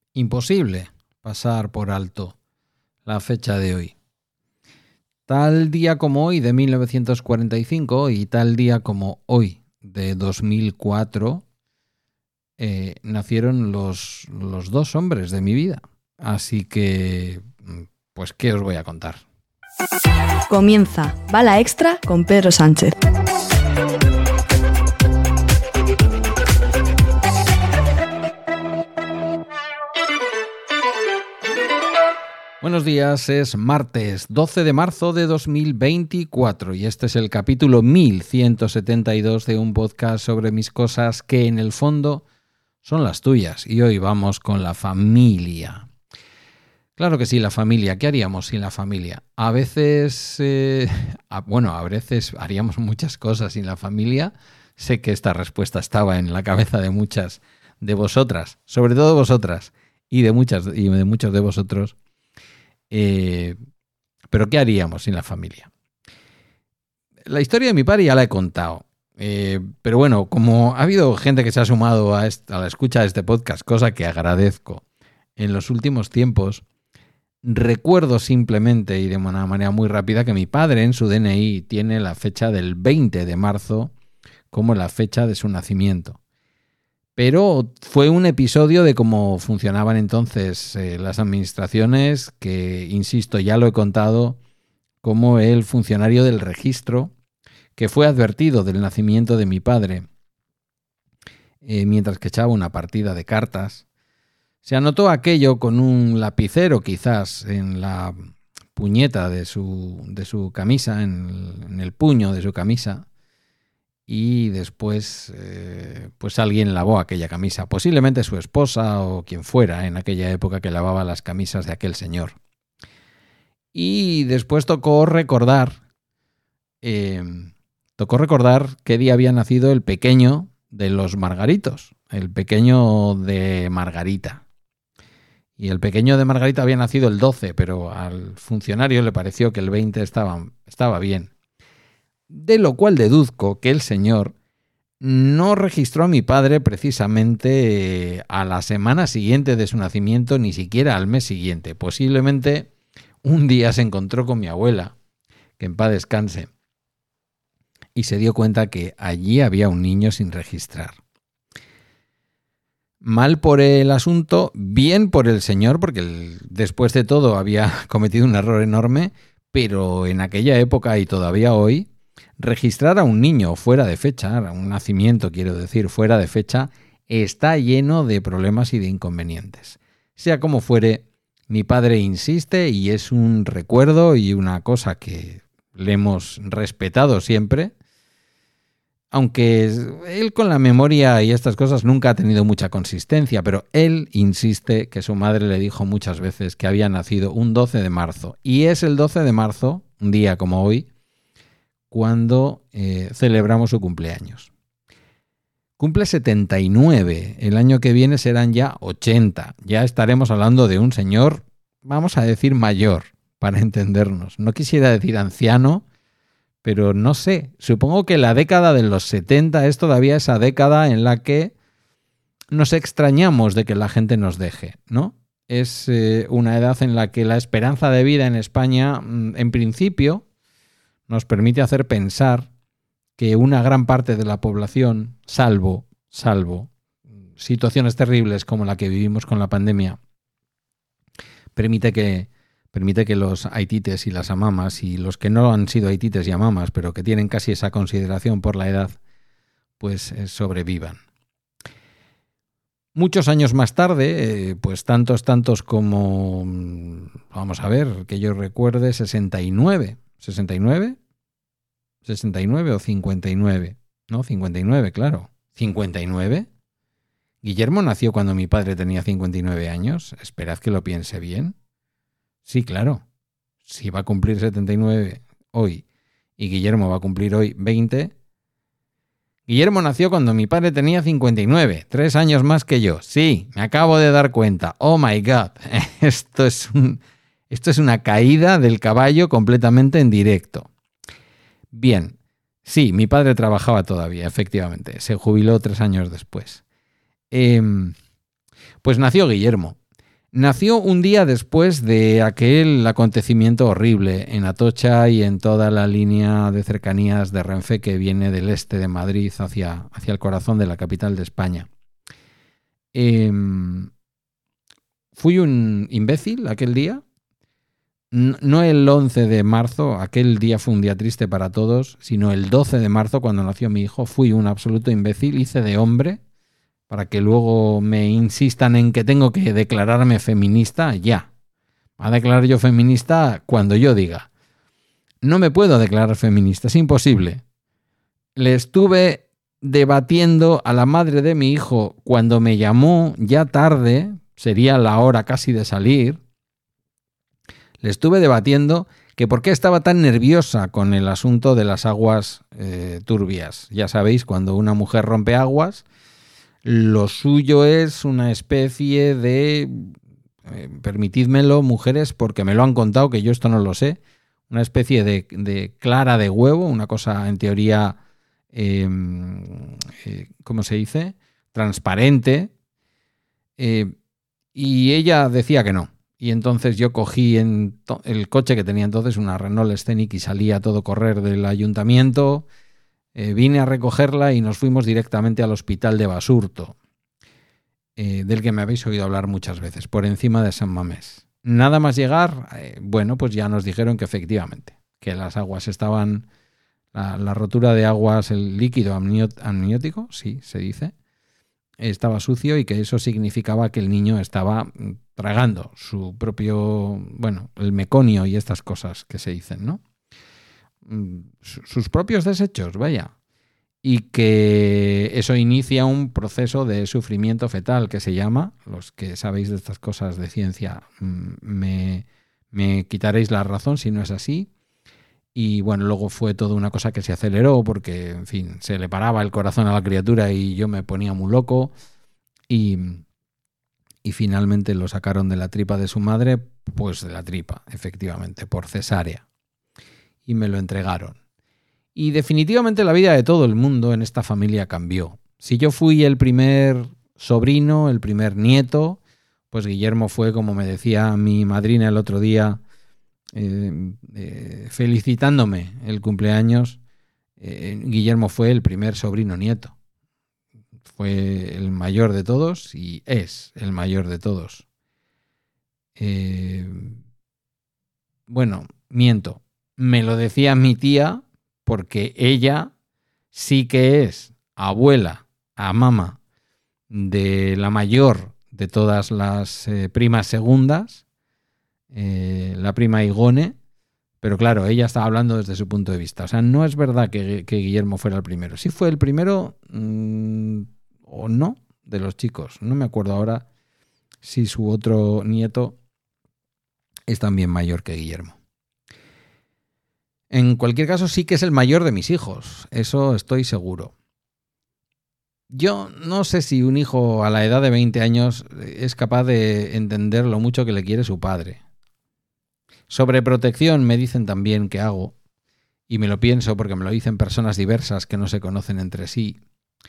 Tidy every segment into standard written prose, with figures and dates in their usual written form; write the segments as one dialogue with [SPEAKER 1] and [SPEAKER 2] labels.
[SPEAKER 1] imposible pasar por alto la fecha de hoy. Tal día como hoy de 1945 y tal día como hoy de 2004 nacieron los dos hombres de mi vida. Así que, pues, ¿qué os voy a contar?
[SPEAKER 2] Comienza Bala Extra con Pedro Sánchez.
[SPEAKER 1] Buenos días, es martes 12 de marzo de 2024 y este es el capítulo 1172 de un podcast sobre mis cosas que en el fondo son las tuyas. Y hoy vamos con la familia. Claro que sí, la familia. ¿Qué haríamos sin la familia? A veces haríamos muchas cosas sin la familia. Sé que esta respuesta estaba en la cabeza de muchas de vosotras, sobre todo vosotras y de muchos de vosotros. Pero ¿qué haríamos sin la familia? La historia de mi padre ya la he contado. Pero bueno, como ha habido gente que se ha sumado a la escucha de este podcast, cosa que agradezco, en los últimos tiempos, recuerdo simplemente y de una manera muy rápida que mi padre en su DNI tiene la fecha del 20 de marzo como la fecha de su nacimiento. Pero fue un episodio de cómo funcionaban entonces las administraciones, que, insisto, ya lo he contado, como el funcionario del registro, que fue advertido del nacimiento de mi padre mientras que echaba una partida de cartas. Se anotó aquello con un lapicero quizás en la puñeta de su camisa, en el puño de su camisa. Y después pues alguien lavó aquella camisa, posiblemente su esposa o quien fuera en aquella época que lavaba las camisas de aquel señor. Y después tocó recordar qué día había nacido el pequeño de los Margaritos, el pequeño de Margarita. Y el pequeño de Margarita había nacido el 12, pero al funcionario le pareció que el 20 estaba bien. De lo cual deduzco que el señor no registró a mi padre precisamente a la semana siguiente de su nacimiento, ni siquiera al mes siguiente. Posiblemente un día se encontró con mi abuela, que en paz descanse, y se dio cuenta que allí había un niño sin registrar. Mal por el asunto, bien por el señor, porque después de todo había cometido un error enorme, pero en aquella época y todavía hoy, registrar a un niño fuera de fecha, a un nacimiento quiero decir, fuera de fecha, está lleno de problemas y de inconvenientes. Sea como fuere, mi padre insiste y es un recuerdo y una cosa que le hemos respetado siempre, aunque él con la memoria y estas cosas nunca ha tenido mucha consistencia, pero él insiste que su madre le dijo muchas veces que había nacido un 12 de marzo. Y es el 12 de marzo, un día como hoy, cuando celebramos su cumpleaños. Cumple 79, el año que viene serán ya 80. Ya estaremos hablando de un señor, vamos a decir mayor, para entendernos. No quisiera decir anciano, pero no sé, supongo que la década de los 70 es todavía esa década en la que nos extrañamos de que la gente nos deje, ¿no? Es una edad en la que la esperanza de vida en España, en principio, nos permite hacer pensar que una gran parte de la población, salvo situaciones terribles como la que vivimos con la pandemia, permite que los haitites y las amamas y los que no han sido haitites y amamas, pero que tienen casi esa consideración por la edad, pues sobrevivan. Muchos años más tarde, pues tantos como, vamos a ver, que yo recuerde, 69 o 59, no, 59, claro, 59. Guillermo nació cuando mi padre tenía 59 años, esperad que lo piense bien. Sí, claro, si va a cumplir 79 hoy y Guillermo va a cumplir hoy 20, Guillermo nació cuando mi padre tenía 59, 3 años más que yo. Sí, me acabo de dar cuenta. Oh my God, esto es una caída del caballo completamente en directo. Bien, sí, mi padre trabajaba todavía, efectivamente. Se jubiló 3 años después. Pues nació Guillermo. Nació un día después de aquel acontecimiento horrible en Atocha y en toda la línea de cercanías de Renfe que viene del este de Madrid hacia el corazón de la capital de España. Fui un imbécil aquel día. No el 11 de marzo, aquel día fue un día triste para todos, sino el 12 de marzo, cuando nació mi hijo, fui un absoluto imbécil, hice de hombre, para que luego me insistan en que tengo que declararme feminista, ya. Va a declarar yo feminista cuando yo diga. No me puedo declarar feminista, es imposible. Le estuve debatiendo a la madre de mi hijo cuando me llamó ya tarde, sería la hora casi de salir. Le estuve debatiendo que por qué estaba tan nerviosa con el asunto de las aguas turbias. Ya sabéis, cuando una mujer rompe aguas, lo suyo es una especie de, permitidmelo, mujeres, porque me lo han contado, que yo esto no lo sé, una especie de clara de huevo, una cosa en teoría, ¿cómo se dice? Transparente. Y ella decía que no. Y entonces yo cogí el coche que tenía entonces, una Renault Scenic, y salí a todo correr del ayuntamiento. Vine a recogerla y nos fuimos directamente al hospital de Basurto, del que me habéis oído hablar muchas veces, por encima de San Mamés. Nada más llegar, bueno, pues ya nos dijeron que efectivamente, que las aguas estaban, la rotura de aguas, el líquido amniótico, sí, se dice, estaba sucio y que eso significaba que el niño estaba tragando su propio, bueno, el meconio y estas cosas que se dicen, ¿no? Sus propios desechos, vaya. Y que eso inicia un proceso de sufrimiento fetal que se llama, los que sabéis de estas cosas de ciencia me quitaréis la razón si no es así. Y bueno, luego fue toda una cosa que se aceleró porque, en fin, se le paraba el corazón a la criatura y yo me ponía muy loco. Y finalmente lo sacaron de la tripa de su madre, pues de la tripa, efectivamente, por cesárea. Y me lo entregaron. Y definitivamente la vida de todo el mundo en esta familia cambió. Si yo fui el primer sobrino, el primer nieto, pues Guillermo fue, como me decía mi madrina el otro día, felicitándome el cumpleaños, Guillermo fue el primer sobrino nieto. Fue el mayor de todos y es el mayor de todos. Bueno, miento. Me lo decía mi tía porque ella sí que es abuela, a mamá, de la mayor de todas las primas segundas, la prima Igone, pero claro, ella estaba hablando desde su punto de vista. O sea, no es verdad que Guillermo fuera el primero. Sí fue el primero o no de los chicos. No me acuerdo ahora si su otro nieto es también mayor que Guillermo. En cualquier caso, sí que es el mayor de mis hijos, eso estoy seguro. Yo no sé si un hijo a la edad de 20 años es capaz de entender lo mucho que le quiere su padre. Sobreprotección me dicen también que hago, y me lo pienso porque me lo dicen personas diversas que no se conocen entre sí.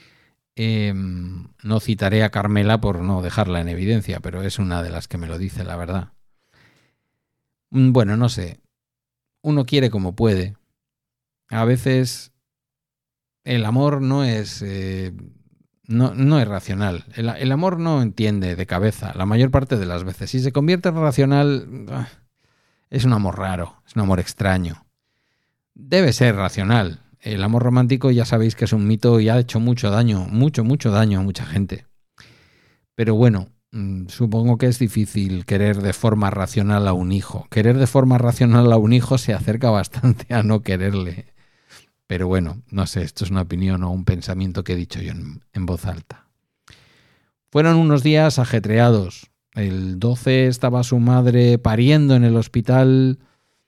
[SPEAKER 1] No citaré a Carmela por no dejarla en evidencia, pero es una de las que me lo dice, la verdad. Bueno, no sé. Uno quiere como puede. A veces el amor no es no es racional. El amor no entiende de cabeza la mayor parte de las veces. Si se convierte en racional, es un amor raro, es un amor extraño. Debe ser racional. El amor romántico ya sabéis que es un mito y ha hecho mucho daño, mucho daño a mucha gente. Pero bueno, supongo que es difícil querer de forma racional a un hijo. Querer de forma racional a un hijo se acerca bastante a no quererle. Pero bueno, no sé, esto es una opinión o un pensamiento que he dicho yo en voz alta. Fueron unos días ajetreados. El 12 estaba su madre pariendo en el hospital.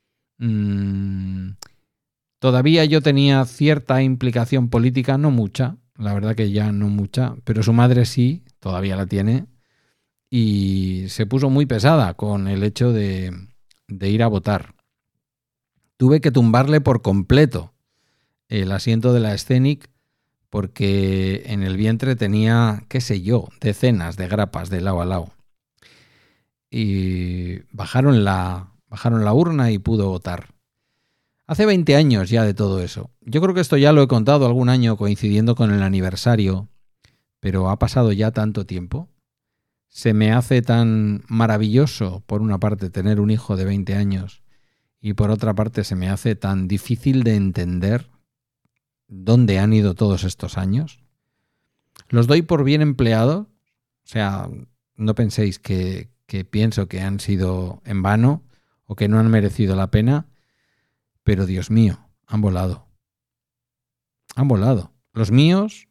[SPEAKER 1] Todavía yo tenía cierta implicación política, no mucha, la verdad que ya no mucha, pero su madre sí, todavía la tiene. Y se puso muy pesada con el hecho de ir a votar. Tuve que tumbarle por completo el asiento de la Scenic porque en el vientre tenía, qué sé yo, decenas de grapas de lado a lado. y bajaron la urna y pudo votar. Hace 20 años ya de todo eso. Yo creo que esto ya lo he contado algún año coincidiendo con el aniversario, pero ha pasado ya tanto tiempo. Se me hace tan maravilloso, por una parte, tener un hijo de 20 años y por otra parte se me hace tan difícil de entender dónde han ido todos estos años. Los doy por bien empleados, o sea, no penséis que pienso que han sido en vano o que no han merecido la pena, pero Dios mío, han volado. Han volado. Los míos,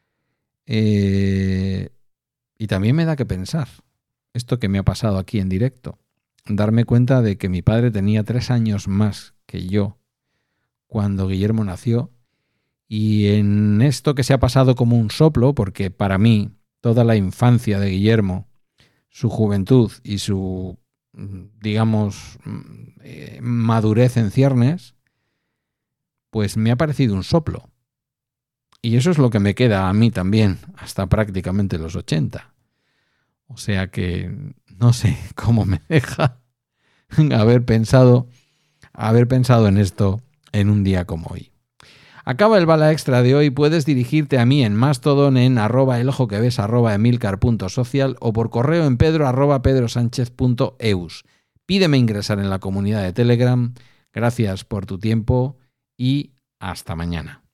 [SPEAKER 1] y también me da que pensar, esto que me ha pasado aquí en directo, darme cuenta de que mi padre tenía 3 años más que yo cuando Guillermo nació, y en esto que se ha pasado como un soplo, porque para mí toda la infancia de Guillermo, su juventud y su, digamos, madurez en ciernes, pues me ha parecido un soplo. Y eso es lo que me queda a mí también, hasta prácticamente los 80. O sea que no sé cómo me deja haber pensado en esto en un día como hoy. Acaba el Bala Extra de hoy. Puedes dirigirte a mí en Mastodon en @elojoqueves @emilcar.social o por correo en pedro@pedrosanchez.eus. Pídeme ingresar en la comunidad de Telegram. Gracias por tu tiempo y hasta mañana.